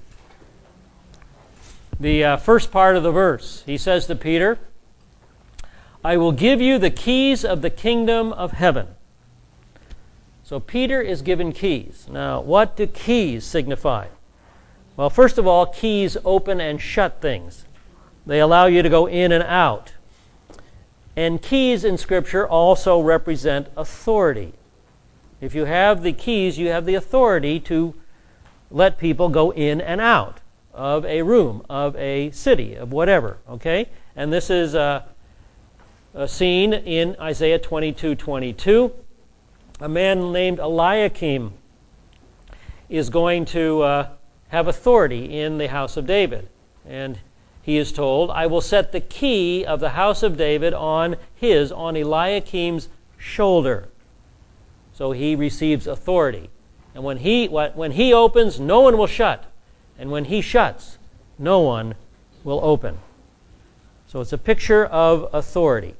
The uh, first part of the verse. He says to Peter, I will give you the keys of the kingdom of heaven. So Peter is given keys. Now, what do keys signify? Well, first of all, keys open and shut things. They allow you to go in and out. And keys in Scripture also represent authority. If you have the keys, you have the authority to let people go in and out of a room, of a city, of whatever. Okay? And this is a, a scene in Isaiah twenty-two twenty-two. A man named Eliakim is going to uh, have authority in the house of David. And he is told, I will set the key of the house of David on his, on Eliakim's shoulder. So he receives authority. And when he, when he opens, no one will shut. And when he shuts, no one will open. So it's a picture of authority.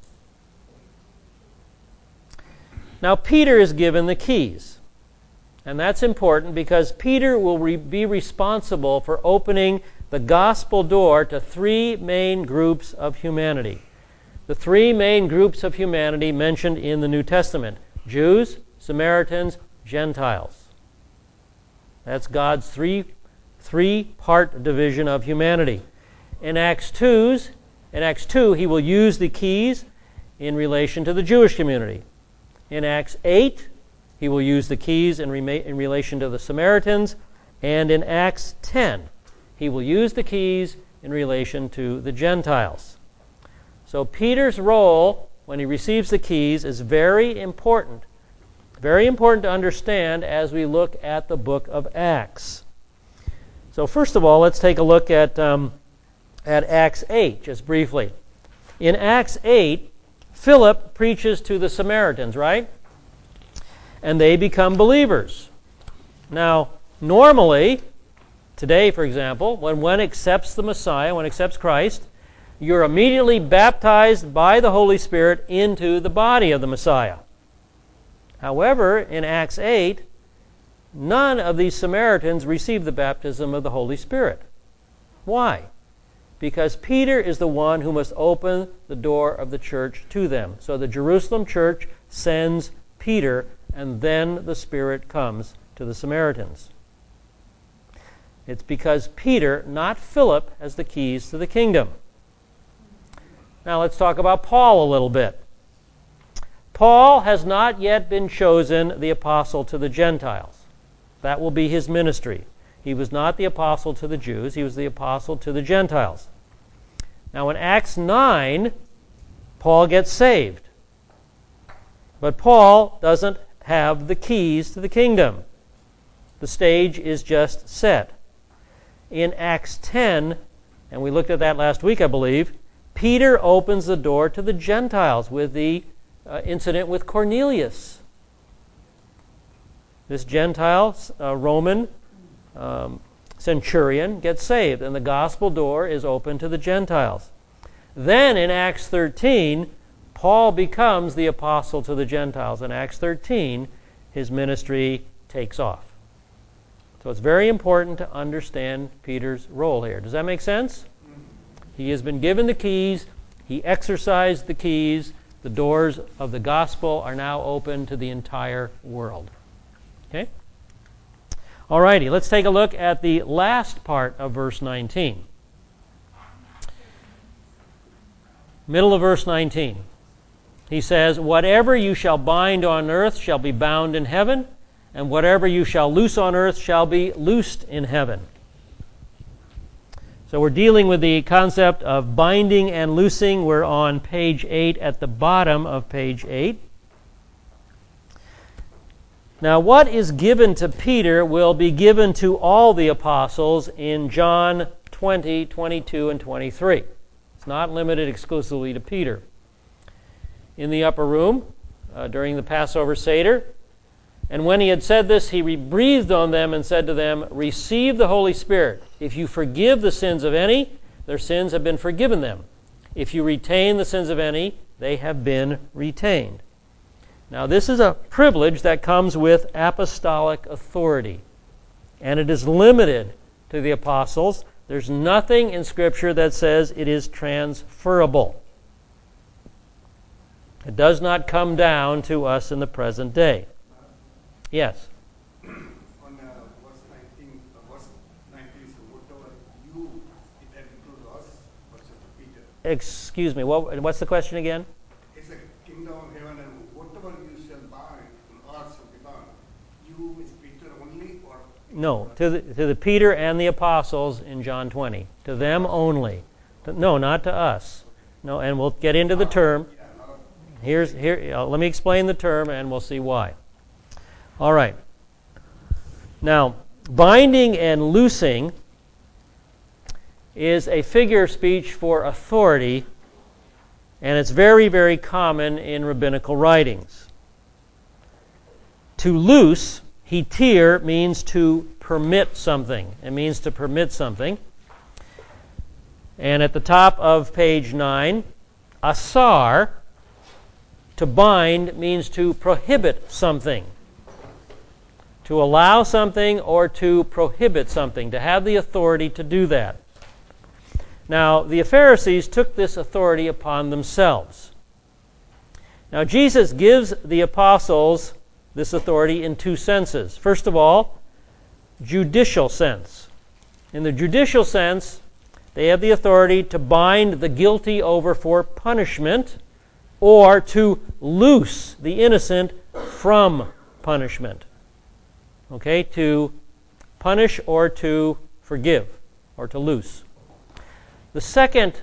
Now Peter is given the keys. And that's important because Peter will re- be responsible for opening the gospel door to three main groups of humanity. The three main groups of humanity mentioned in the New Testament: Jews, Samaritans, Gentiles. That's God's three, three-part division of humanity. In Acts two, in Acts two, he will use the keys in relation to the Jewish community. In Acts eight, he will use the keys in, re- in relation to the Samaritans. And in Acts ten, he will use the keys in relation to the Gentiles. So Peter's role, when he receives the keys, is very important. Very important to understand as we look at the book of Acts. So first of all, let's take a look at, um, at Acts eight, just briefly. In Acts eight, Philip preaches to the Samaritans, right? And they become believers. Now, normally, today, for example, when one accepts the Messiah, one accepts Christ, you're immediately baptized by the Holy Spirit into the body of the Messiah. However, in Acts eight, none of these Samaritans received the baptism of the Holy Spirit. Why? Because Peter is the one who must open the door of the church to them. So the Jerusalem church sends Peter, and then the Spirit comes to the Samaritans. It's because Peter, not Philip, has the keys to the kingdom. Now let's talk about Paul a little bit. Paul has not yet been chosen the apostle to the Gentiles. That will be his ministry. He was not the apostle to the Jews. He was the apostle to the Gentiles. Now in Acts nine, Paul gets saved. But Paul doesn't have the keys to the kingdom. The stage is just set. In Acts ten, and we looked at that last week, I believe, Peter opens the door to the Gentiles with the uh, incident with Cornelius. This Gentile uh, Roman um, centurion gets saved, and the gospel door is open to the Gentiles. Then in Acts thirteen, Paul becomes the apostle to the Gentiles. In Acts thirteen, his ministry takes off. So it's very important to understand Peter's role here. Does that make sense? He has been given the keys. He exercised the keys. The doors of the gospel are now open to the entire world. Okay? Alrighty, let's take a look at the last part of verse nineteen. Middle of verse nineteen. He says, "Whatever you shall bind on earth shall be bound in heaven, and whatever you shall loose on earth shall be loosed in heaven." So we're dealing with the concept of binding and loosing. We're on page eight, at the bottom of page eight. Now, what is given to Peter will be given to all the apostles in John twenty, twenty-two, and twenty-three. It's not limited exclusively to Peter. In the upper room, uh, during the Passover Seder, "And when he had said this, he breathed on them and said to them, 'Receive the Holy Spirit. If you forgive the sins of any, their sins have been forgiven them. If you retain the sins of any, they have been retained.'" Now, this is a privilege that comes with apostolic authority, and it is limited to the apostles. There's nothing in Scripture that says it is transferable. It does not come down to us in the present day. Yes? On uh, verse nineteen, uh, verse nineteen, so whatever you, it had included us versus the Peter. Excuse me, what, what's the question again? It's a kingdom of heaven, and whatever you shall bind on earth shall be bound. You is Peter only, or No, to the, to the Peter and the apostles in John twenty. To them only. To, no, not to us. No, and we'll get into the term. Here's here. Uh, let me explain the term, and we'll see why. All right. Now, binding and loosing is a figure of speech for authority, and it's very, very common in rabbinical writings. To loose, hetir, means to permit something. It means to permit something. And at the top of page nine, asar, to bind, means to prohibit something. To allow something or to prohibit something, to have the authority to do that. Now, the Pharisees took this authority upon themselves. Now, Jesus gives the apostles this authority in two senses. First of all, judicial sense. In the judicial sense, they have the authority to bind the guilty over for punishment, or to loose the innocent from punishment. Okay, to punish or to forgive, or to loose. The second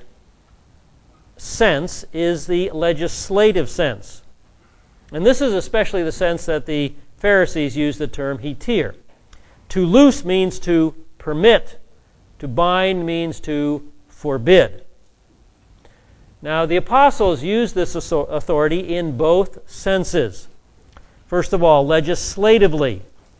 sense is the legislative sense. And this is especially the sense that the Pharisees use the term hetir. To loose means to permit. To bind means to forbid. Now, the apostles use this authority in both senses. First of all, legislatively.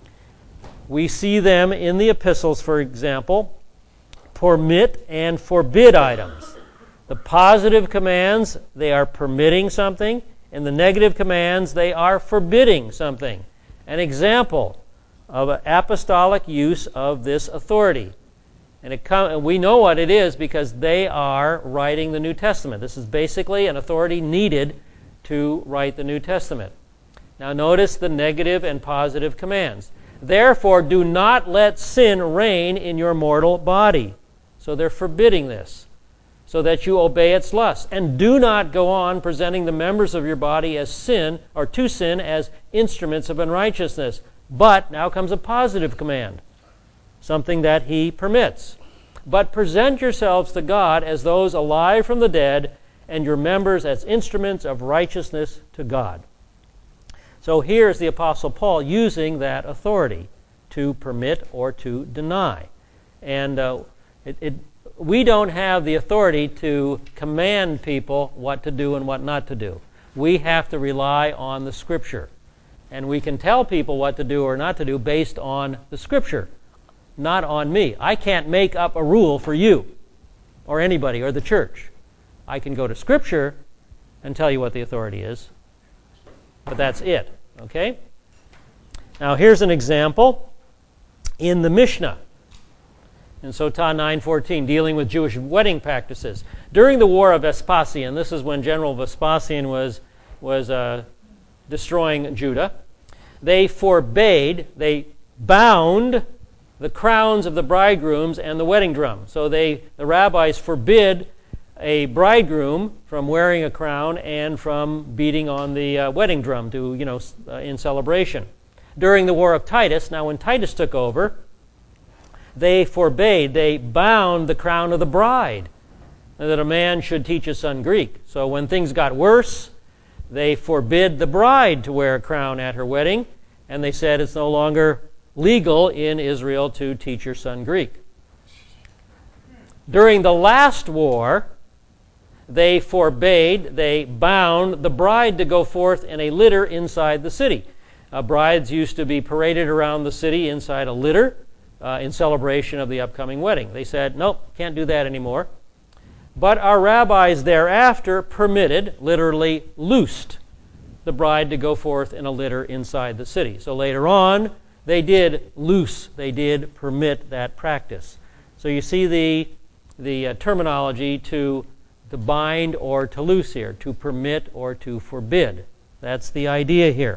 We see them in the epistles, for example, permit and forbid items. The positive commands, they are permitting something. In the negative commands, they are forbidding something. An example of an apostolic use of this authority. And, it com- and we know what it is because they are writing the New Testament. This is basically an authority needed to write the New Testament. Now notice the negative and positive commands. Therefore, do not let sin reign in your mortal body. So they're forbidding this, so that you obey its lusts. And do not go on presenting the members of your body as sin, or to sin, as instruments of unrighteousness. But, now comes a positive command, something that he permits. But present yourselves to God as those alive from the dead, and your members as instruments of righteousness to God. So here's the Apostle Paul using that authority to permit or to deny. And uh, it, it, we don't have the authority to command people what to do and what not to do. We have to rely on the Scripture. And we can tell people what to do or not to do based on the Scripture, not on me. I can't make up a rule for you or anybody or the church. I can go to Scripture and tell you what the authority is, but that's it. Okay? Now here's an example in the Mishnah. In Sotah nine fourteen, dealing with Jewish wedding practices. During the war of Vespasian, this is when General Vespasian was, was uh, destroying Judah, they forbade, they bound the crowns of the bridegrooms and the wedding drum. So they, the rabbis forbid a bridegroom from wearing a crown and from beating on the uh, wedding drum to, you know, uh, in celebration. During the war of Titus, now when Titus took over, they forbade, they bound the crown of the bride, and that a man should teach his son Greek. So when things got worse, they forbid the bride to wear a crown at her wedding, and they said it's no longer legal in Israel to teach your son Greek. During the last war, they forbade, they bound the bride to go forth in a litter inside the city. Uh, brides used to be paraded around the city inside a litter uh, in celebration of the upcoming wedding. They said, nope, can't do that anymore. But our rabbis thereafter permitted, literally loosed, the bride to go forth in a litter inside the city. So later on, they did loose, they did permit that practice. So you see the, the uh, terminology to, to bind or to loose here, to permit or to forbid. That's the idea here.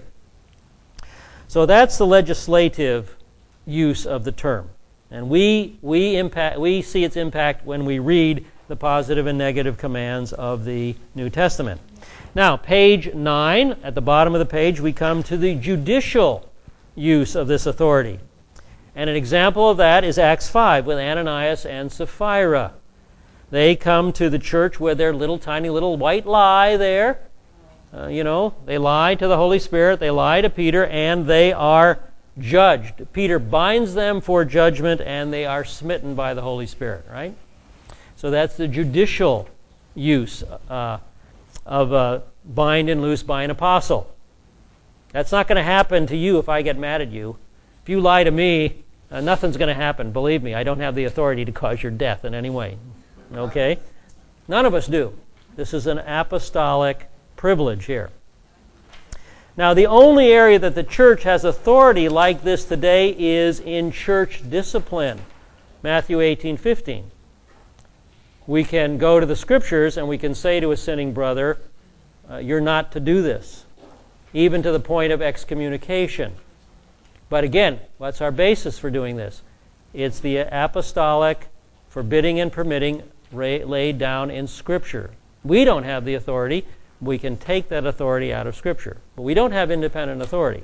So that's the legislative use of the term. And we, we, impact, we see its impact when we read the positive and negative commands of the New Testament. Now, page nine, at the bottom of the page, we come to the judicial use of this authority. And an example of that is Acts five with Ananias and Sapphira. They come to the church with their little tiny little white lie there. Uh, you know, they lie to the Holy Spirit, they lie to Peter, and they are judged. Peter binds them for judgment, and they are smitten by the Holy Spirit, right? So that's the judicial use uh, of uh, bind and loose by an apostle. That's not going to happen to you if I get mad at you. If you lie to me, uh, nothing's going to happen. Believe me, I don't have the authority to cause your death in any way. Okay? None of us do. This is an apostolic privilege here. Now, the only area that the church has authority like this today is in church discipline. Matthew eighteen fifteen. We can go to the Scriptures and we can say to a sinning brother, uh, you're not to do this, even to the point of excommunication. But again, what's our basis for doing this? It's the apostolic forbidding and permitting ra- laid down in Scripture. We don't have the authority. We can take that authority out of Scripture. But we don't have independent authority.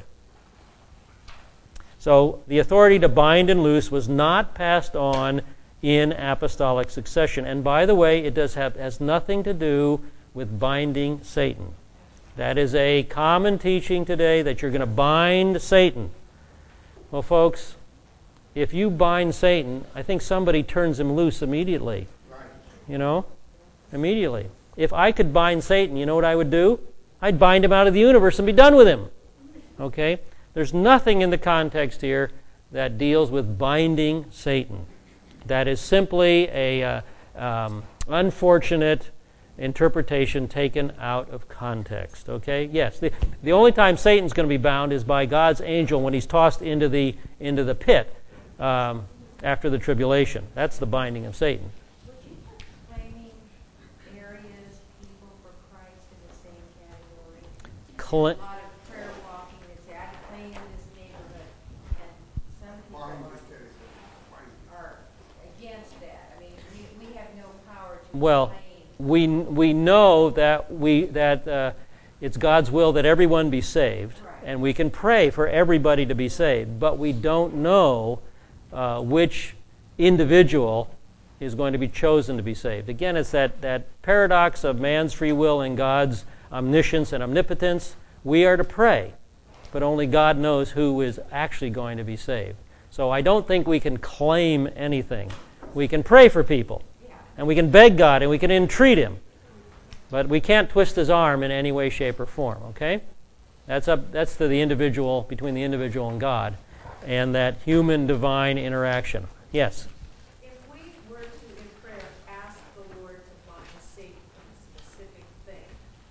So the authority to bind and loose was not passed on in apostolic succession. And by the way, it does have has nothing to do with binding Satan. That is a common teaching today, that you're going to bind Satan. Well, folks, if you bind Satan, I think somebody turns him loose immediately. Right. You know? Immediately. If I could bind Satan, you know what I would do? I'd bind him out of the universe and be done with him. Okay? There's nothing in the context here that deals with binding Satan. That is simply a uh, um, unfortunate interpretation taken out of context. Okay? Yes, the, the only time Satan's going to be bound is by God's angel when he's tossed into the into the pit um, after the tribulation. That's the binding of Satan. Would you put claiming areas, people for Christ in the same category? Cl- A lot of prayer walking that say, I claim this neighborhood, and some people Bind are, this territory. Bind it. are against that. I mean, we, we have no power to Well, claim. we we know that we that uh, it's God's will that everyone be saved, Right. and we can pray for everybody to be saved, but we don't know uh, which individual is going to be chosen to be saved. Again, it's that, that paradox of man's free will and God's omniscience and omnipotence. We are to pray, but only God knows who is actually going to be saved. So I don't think we can claim anything. We can pray for people, and we can beg God, and we can entreat Him. But we can't twist his arm in any way, shape, or form, okay? That's up that's to the individual, between the individual and God, and that human-divine interaction. Yes? If we were to, in prayer, ask the Lord to bind Satan in a specific thing,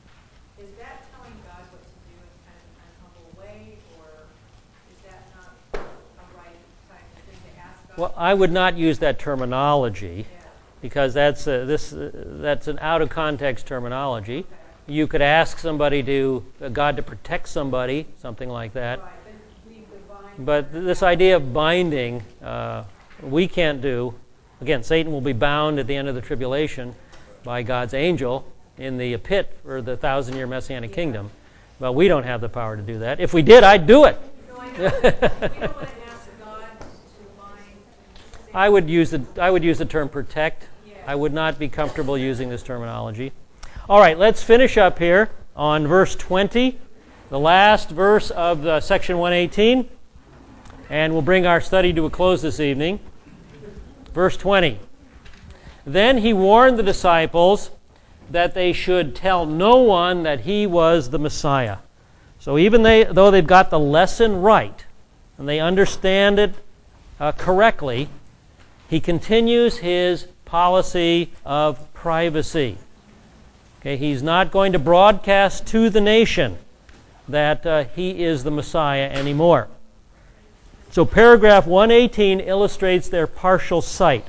is that telling God what to do in kind of an unhumble way, or is that not a right kind of thing to ask God? Well, I would not use that terminology, Yeah. because that's uh, this uh, that's an out of context terminology. Okay. You could ask somebody to uh, God to protect somebody, something like that. Right, but the divine But part this out. idea of binding, uh, we can't do. Again, Satan will be bound at the end of the tribulation by God's angel in the pit for the thousand-year Messianic Yeah. kingdom. But we don't have the power to do that. If we did, I'd do it. No, I know. We don't want to ask God to bind Satan. I would use the I would use the term protect. Yeah. I would not be comfortable using this terminology. All right, let's finish up here on verse twenty, the last verse of the section one eighteen, and we'll bring our study to a close this evening. Verse twenty. Then he warned the disciples that they should tell no one that he was the Messiah. So even they, though they've got the lesson right and they understand it uh, correctly, he continues his policy of privacy. Okay, he's not going to broadcast to the nation that uh, he is the Messiah anymore. So paragraph one eighteen illustrates their partial sight.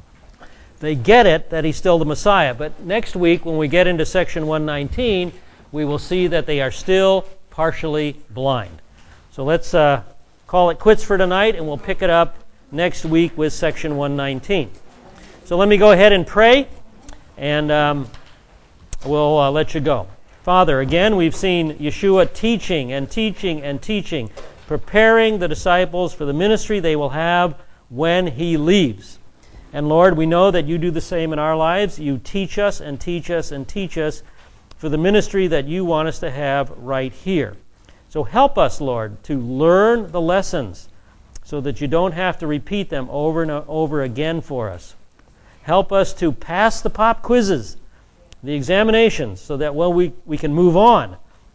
They get it that he's still the Messiah, but next week when we get into section one nineteen, we will see that they are still partially blind. So let's uh, call it quits for tonight, and we'll pick it up next week with section one nineteen. So let me go ahead and pray, and um, we'll uh, let you go. Father, again, we've seen Yeshua teaching and teaching and teaching, preparing the disciples for the ministry they will have when he leaves. And Lord, we know that you do the same in our lives. You teach us and teach us and teach us for the ministry that you want us to have right here. So help us, Lord, to learn the lessons so that you don't have to repeat them over and over again for us. Help us to pass the pop quizzes, the examinations, so that well, we, we can move on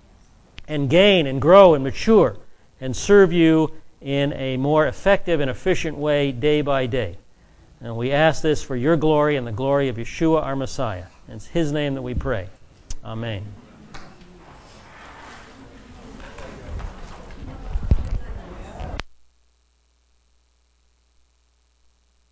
and gain and grow and mature and serve you in a more effective and efficient way day by day. And we ask this for your glory and the glory of Yeshua, our Messiah. It's his name that we pray. Amen.